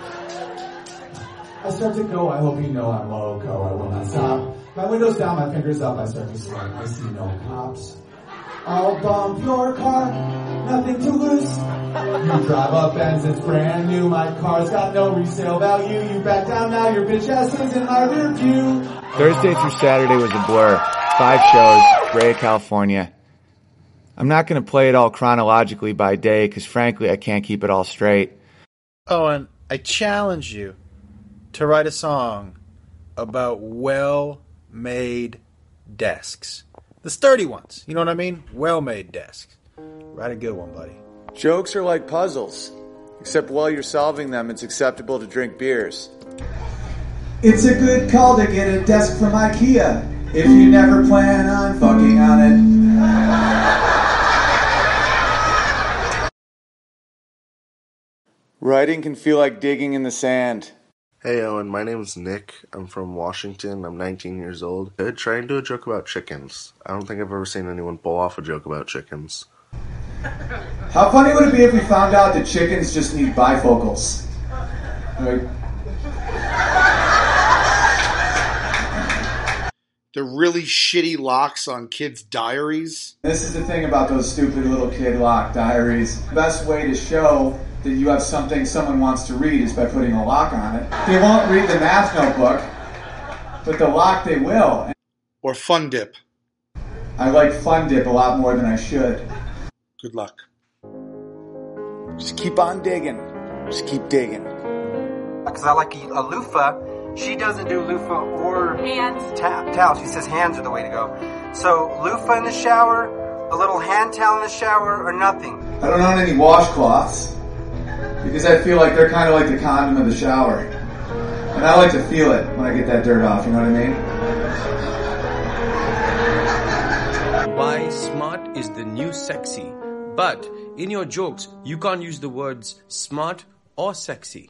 I start to go, I hope you know I'm loco, I will not stop. My window's down, my fingers up, I start to sweat, I see no cops. I'll bump your car, nothing to lose. You drive up Benz, it's brand new, my car's got no resale value. You back down now, your bitch ass is in my rear view. Thursday through Saturday was a blur. 5 shows, Brea, California. I'm not going to play it all chronologically by day, because frankly, I can't keep it all straight. Oh, and I challenge you to write a song about well-made desks. The sturdy ones, you know what I mean? Well-made desks. Write a good one, buddy. Jokes are like puzzles. Except while you're solving them, it's acceptable to drink beers. It's a good call to get a desk from IKEA if you never plan on fucking on it. Writing can feel like digging in the sand. Hey Owen, my name's Nick. I'm from Washington. I'm 19 years old. Try and do a joke about chickens. I don't think I've ever seen anyone pull off a joke about chickens. How funny would it be if we found out that chickens just need bifocals? The really shitty locks on kids' diaries. This is the thing about those stupid little kid lock diaries. The best way to show that you have something someone wants to read is by putting a lock on it. They won't read the math notebook, but the lock they will. Or Fun Dip. I like Fun Dip a lot more than I should. Good luck. Just keep on digging. Just keep digging. Because I like a loofah. She doesn't do loofah or hands. Towel. She says hands are the way to go. So loofah in the shower, a little hand towel in the shower, or nothing. I don't own any washcloths because I feel like they're kind of like the condom of the shower. And I like to feel it when I get that dirt off, you know what I mean? Why smart is the new sexy. But in your jokes, you can't use the words smart or sexy.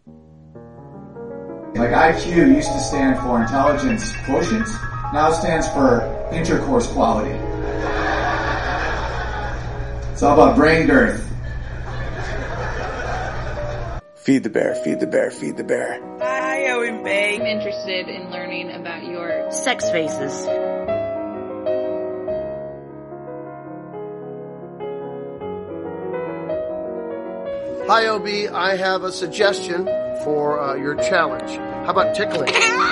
Like IQ used to stand for intelligence quotient, now stands for intercourse quality. It's all about brain girth. Feed the bear, feed the bear, feed the bear. Hi, Owen Bay. I'm interested in learning about your sex faces. Hi, OB. I have a suggestion for your challenge. How about tickling?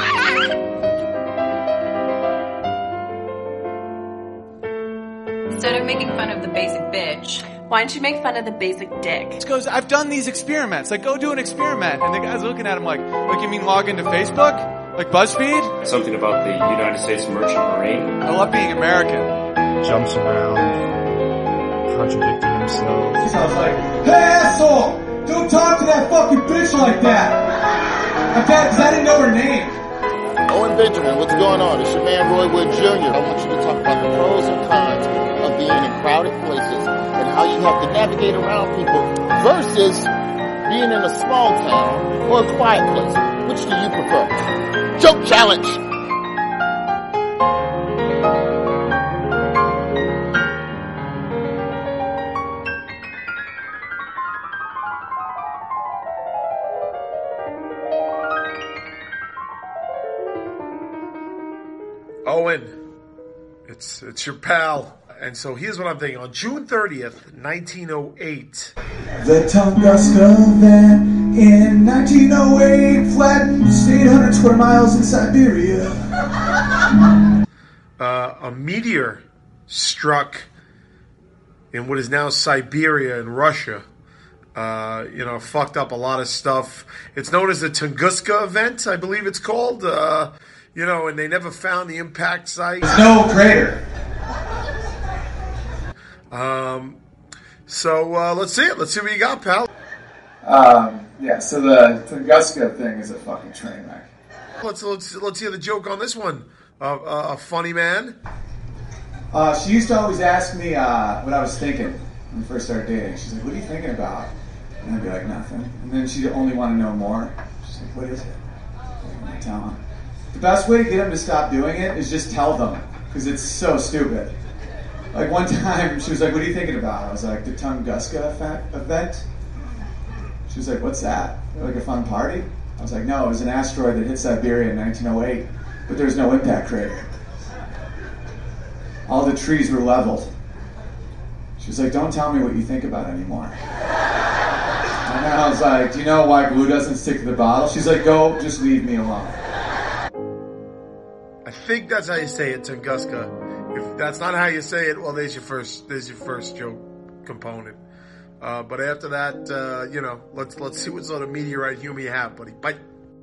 Instead of making fun of the basic bitch, why don't you make fun of the basic dick? It's because I've done these experiments. Like, go do an experiment. And the guy's looking at him like, you mean log into Facebook? Like BuzzFeed? Something about the United States Merchant Marine. I love being American. Jumps around, contradicting himself. So I was like, hey asshole! Don't talk to that fucking bitch like that! Because I didn't know her name. Owen Benjamin, what's going on? It's your man Roy Wood Jr. I want you to talk about the pros and cons of being in crowded places and how you have to navigate around people versus being in a small town or a quiet place. Which do you prefer? Joke challenge! Owen, it's your pal. And so here's what I'm thinking. On June 30th, 1908. The Tunguska event in 1908 flattened 800 square miles in Siberia. A meteor struck in what is now Siberia in Russia. Fucked up a lot of stuff. It's known as the Tunguska event, I believe it's called. And they never found the impact site. There's no crater. So let's see it. Let's see what you got, pal. So the Tunguska thing is a fucking train wreck. Let's hear the joke on this one. A funny man. She used to always ask me what I was thinking when we first started dating. She's like, "What are you thinking about?" And I'd be like, "Nothing." And then she'd only want to know more. She's like, "What is it?" I tell him. The best way to get them to stop doing it is just tell them, because it's so stupid. Like one time, she was like, "What are you thinking about?" I was like, "The Tunguska event." She was like, "What's that? Like a fun party?" I was like, "No, it was an asteroid that hit Siberia in 1908, but there was no impact crater. All the trees were leveled." She was like, "Don't tell me what you think about anymore." And then I was like, "Do you know why glue doesn't stick to the bottle?" She's like, "Go, just leave me alone." I think that's how you say it, Tunguska. If that's not how you say it, well, there's your first joke component. But after that, let's see what sort of meteorite humor you have, buddy. Bye.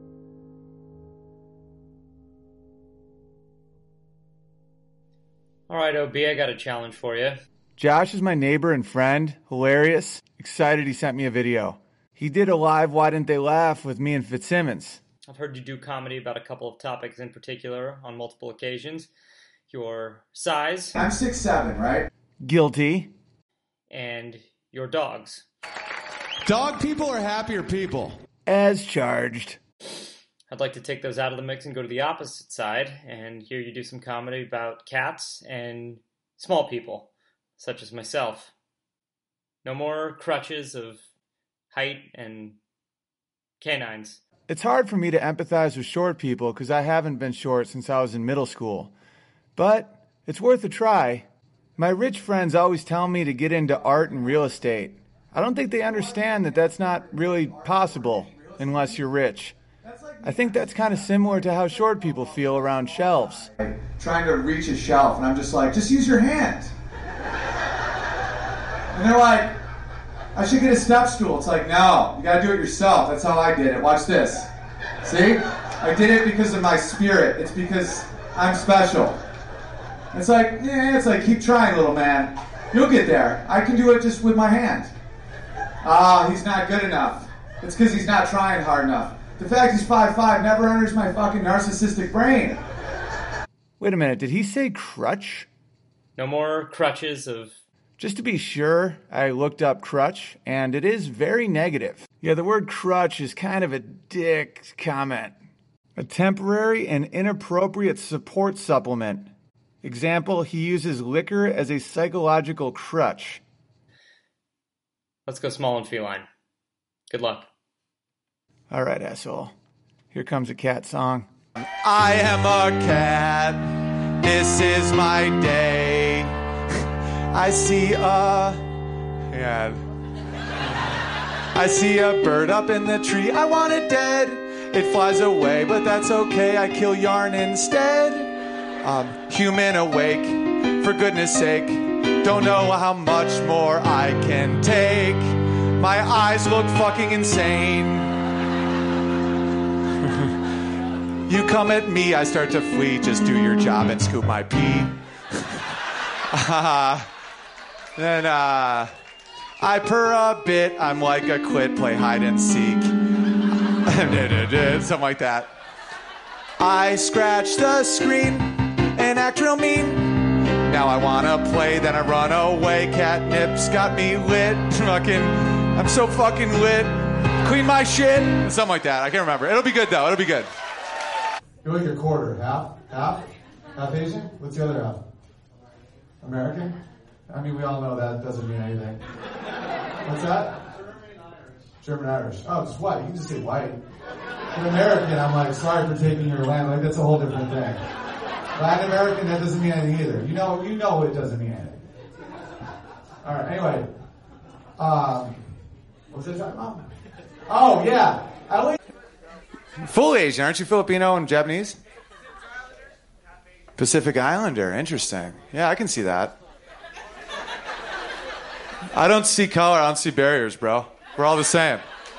All right, OB, I got a challenge for you. Josh is my neighbor and friend. Hilarious. Excited he sent me a video. He did a live Why Didn't They Laugh with me and Fitzsimmons. I've heard you do comedy about a couple of topics in particular on multiple occasions. Your size. I'm 6'7", right? Guilty. And your dogs. Dog people or happier people? As charged. I'd like to take those out of the mix and go to the opposite side and hear you do some comedy about cats and small people, such as myself. No more crutches of height and canines. It's hard for me to empathize with short people because I haven't been short since I was in middle school. But it's worth a try. My rich friends always tell me to get into art and real estate. I don't think they understand that that's not really possible unless you're rich. I think that's kind of similar to how short people feel around shelves. Trying to reach a shelf, and I'm just like, just use your hand. And they're like, I should get a step stool. It's like, no, you gotta do it yourself. That's how I did it. Watch this. See? I did it because of my spirit. It's because I'm special. It's like, keep trying, little man. You'll get there. I can do it just with my hand. He's not good enough. It's because he's not trying hard enough. The fact he's 5'5" never enters my fucking narcissistic brain. Wait a minute, did he say crutch? No more crutches of... Just to be sure, I looked up crutch, and it is very negative. Yeah, the word crutch is kind of a dick comment. A temporary and inappropriate support supplement. Example, he uses liquor as a psychological crutch. Let's go small and feline. Good luck. All right, asshole. Here comes a cat song. I am a cat. This is my day. I see a... Yeah. I see a bird up in the tree, I want it dead. It flies away, but that's okay, I kill yarn instead. Human awake, for goodness sake. Don't know how much more I can take. My eyes look fucking insane. You come at me, I start to flee. Just do your job and scoop my pee. Then I purr a bit, I'm like a quit, play hide and seek. Something like that. I scratch the screen and act real mean. Now I wanna play, then I run away. Catnip's got me lit. I'm so fucking lit. Clean my shit. Something like that. I can't remember. It'll be good though. It'll be good. You're like a quarter. Half Asian? What's the other half? American? I mean, we all know that doesn't mean anything. What's that? German Irish. Oh, just white. You can just say white. You're American, I'm like, sorry for taking your land. Like, that's a whole different thing. Latin American, that doesn't mean anything either. You know it doesn't mean anything. All right, anyway. What was I talking about? Oh, yeah. Full Asian. Aren't you Filipino and Japanese? Pacific Islander. Interesting. Yeah, I can see that. I don't see color. I don't see barriers, bro. We're all the same.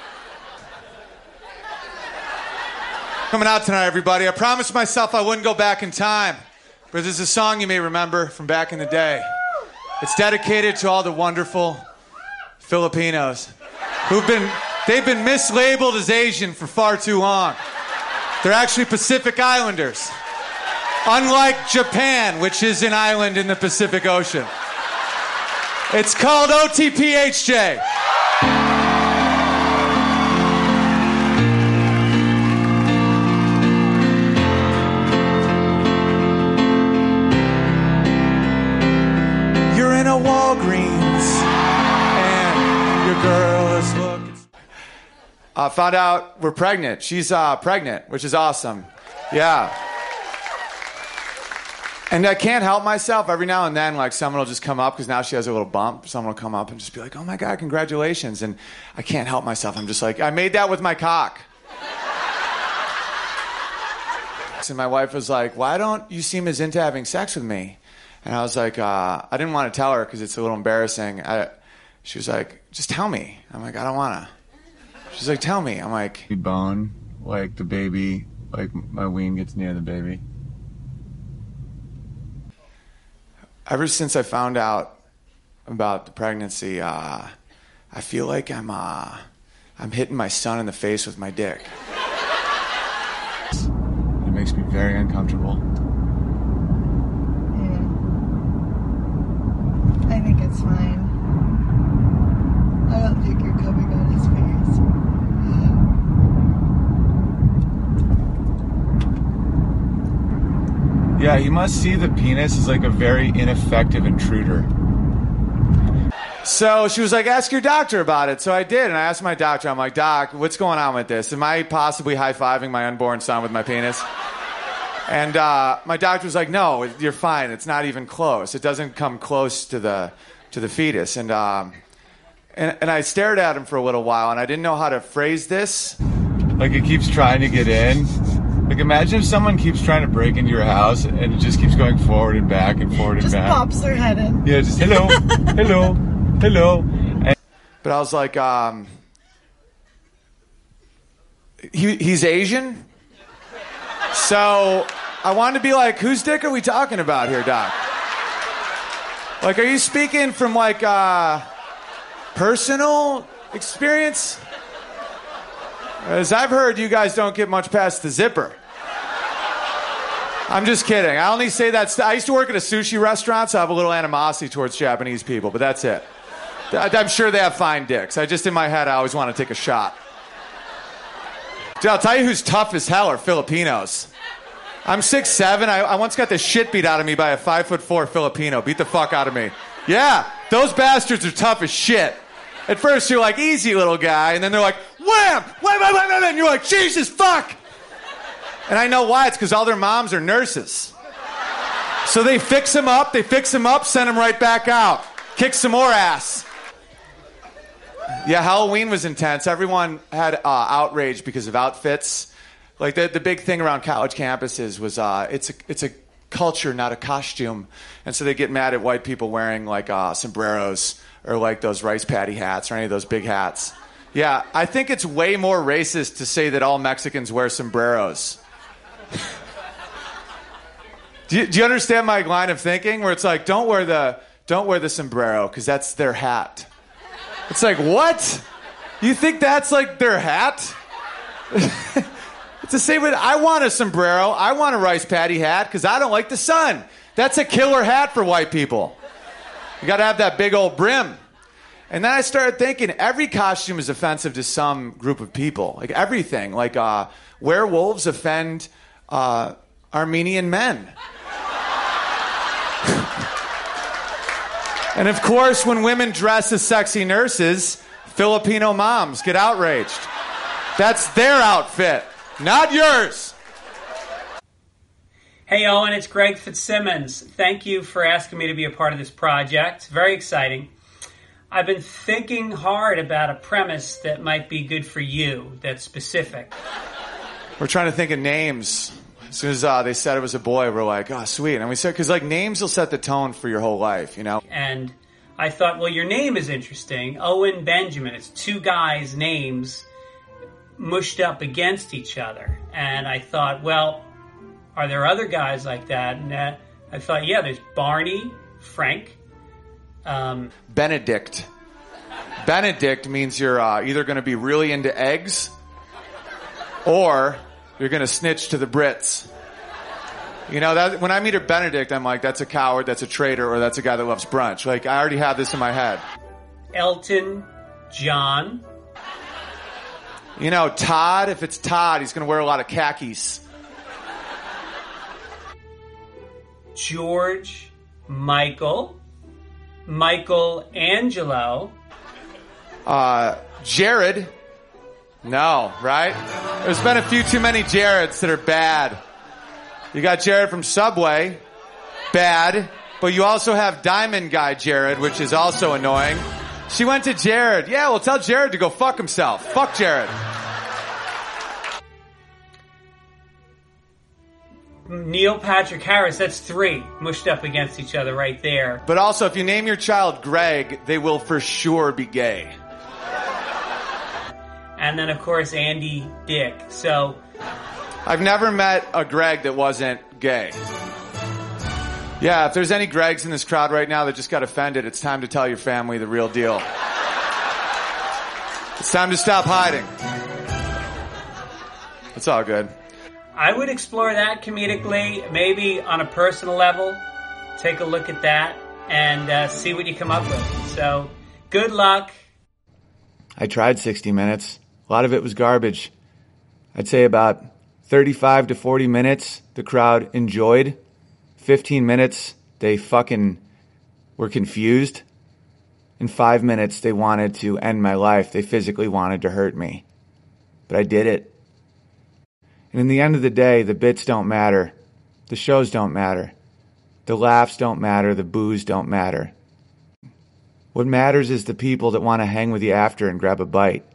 Coming out tonight, everybody. I promised myself I wouldn't go back in time. But there's a song you may remember from back in the day. It's dedicated to all the wonderful Filipinos they've been mislabeled as Asian for far too long. They're actually Pacific Islanders. Unlike Japan, which is an island in the Pacific Ocean. It's called OTPHJ. You're in a Walgreens and your girl is looking. Found out we're pregnant. She's pregnant, which is awesome. Yeah. And I can't help myself. Every now and then, like, someone will just come up, because now she has a little bump. Someone will come up and just be like, oh my God, congratulations. And I can't help myself. I'm just like, I made that with my cock. And my wife was like, why don't you seem as into having sex with me? And I was like, I didn't want to tell her because it's a little embarrassing. She was like, just tell me. I'm like, I don't want to. She's like, tell me. I'm like, bone, like the baby, like my ween gets near the baby. Ever since I found out about the pregnancy, I feel like I'm hitting my son in the face with my dick. It makes me very uncomfortable. Yeah. I think it's fine. I don't think you're coming on his face. Yeah, you must see the penis as like a very ineffective intruder. So she was like, ask your doctor about it. So I did, and I asked my doctor, I'm like, Doc, what's going on with this? Am I possibly high-fiving my unborn son with my penis? And my doctor was like, no, you're fine. It's not even close. It doesn't come close to the fetus. And I stared at him for a little while, and I didn't know how to phrase this. Like, it keeps trying to get in. Like, imagine if someone keeps trying to break into your house and it just keeps going forward and back and forward and back. Just pops their head in. Yeah, just hello, hello, hello. But I was like, he's Asian? So I wanted to be like, whose dick are we talking about here, Doc? Like, are you speaking from like personal experience? As I've heard, you guys don't get much past the zipper. I'm just kidding. I only say that. I used to work at a sushi restaurant, so I have a little animosity towards Japanese people, but that's it. I'm sure they have fine dicks. In my head, I always want to take a shot. Dude, I'll tell you who's tough as hell are Filipinos. I'm 6'7". I once got the shit beat out of me by a 5'4" Filipino. Beat the fuck out of me. Yeah, those bastards are tough as shit. At first, you're like, easy, little guy. And then they're like, wham! Wham, wham, wham, wham. And you're like, Jesus, fuck! And I know why. It's because all their moms are nurses. So they fix them up, send them right back out. Kick some more ass. Yeah, Halloween was intense. Everyone had outrage because of outfits. Like the big thing around college campuses was it's a culture, not a costume. And so they get mad at white people wearing like sombreros or like those rice patty hats or any of those big hats. Yeah, I think it's way more racist to say that all Mexicans wear sombreros. Do you understand my line of thinking where it's like, don't wear the sombrero because that's their hat. It's like, what? You think that's like their hat? It's the same with, I want a sombrero. I want a rice patty hat because I don't like the sun. That's a killer hat for white people. You got to have that big old brim. And then I started thinking every costume is offensive to some group of people. Like everything. Like werewolves offend Armenian men. And of course, when women dress as sexy nurses, Filipino moms get outraged. That's their outfit, not yours. Hey Owen, it's Greg Fitzsimmons. Thank you for asking me to be a part of this project. Very exciting. I've been thinking hard about a premise that might be good for you, that's specific. We're trying to think of names. As soon as they said it was a boy, we're like, oh, sweet. And we said, because like names will set the tone for your whole life, you know? And I thought, well, your name is interesting. Owen Benjamin. It's two guys' names mushed up against each other. And I thought, well, are there other guys like that? And I thought, yeah, there's Barney, Frank. Benedict. Benedict means you're either going to be really into eggs or you're going to snitch to the Brits. You know, that when I meet a Benedict, I'm like, that's a coward, that's a traitor, or that's a guy that loves brunch. Like, I already have this in my head. Elton John. You know, Todd, if it's Todd, he's going to wear a lot of khakis. George Michael. Michelangelo. Jared. No, right? There's been a few too many Jareds that are bad. You got Jared from Subway. Bad. But you also have Diamond Guy Jared, which is also annoying. She went to Jared. Yeah, well, tell Jared to go fuck himself. Fuck Jared. Neil Patrick Harris, that's three mushed up against each other right there. But also, if you name your child Greg, they will for sure be gay. And then, of course, Andy Dick. So, I've never met a Greg that wasn't gay. Yeah, if there's any Gregs in this crowd right now that just got offended, it's time to tell your family the real deal. It's time to stop hiding. It's all good. I would explore that comedically, maybe on a personal level. Take a look at that and see what you come up with. So, good luck. I tried 60 minutes. A lot of it was garbage. I'd say about 35 to 40 minutes the crowd enjoyed. 15 minutes they fucking were confused. In 5 minutes they wanted to end my life. They physically wanted to hurt me. But I did it. And in the end of the day, the bits don't matter. The shows don't matter. The laughs don't matter. The boos don't matter. What matters is the people that want to hang with you after and grab a bite.